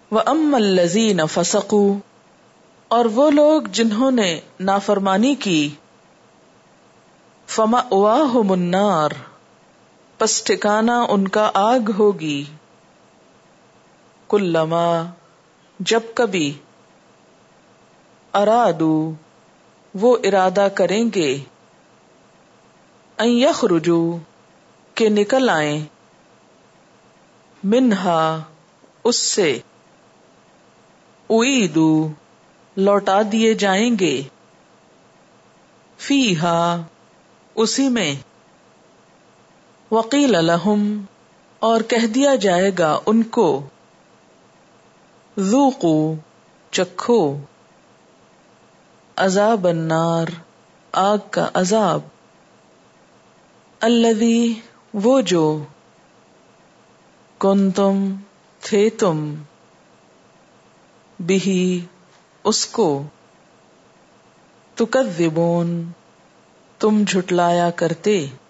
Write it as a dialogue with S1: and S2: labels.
S1: وَأَمَّا الَّذِينَ فَسَقُوا، اور وہ لوگ جنہوں نے نافرمانی کی، فَمَأْوَاهُمُ النَّارُ، پس ٹھکانہ ان کا آگ ہوگی، کلما، جب کبھی، ارادو، وہ ارادہ کریں گے، ان یخرجو، کہ نکل آئیں، منہا، اس سے، اعیدو، لوٹا دیے جائیں گے، فیہا، اسی میں، وقیل لہم، اور کہہ دیا جائے گا ان کو، ذوقوا، چکھو، عذاب النار، آگ کا عذاب، الذی، وہ جو، کنتم، تھے تم، بہ، اس کو، تکذبون، تم جھٹلایا کرتے،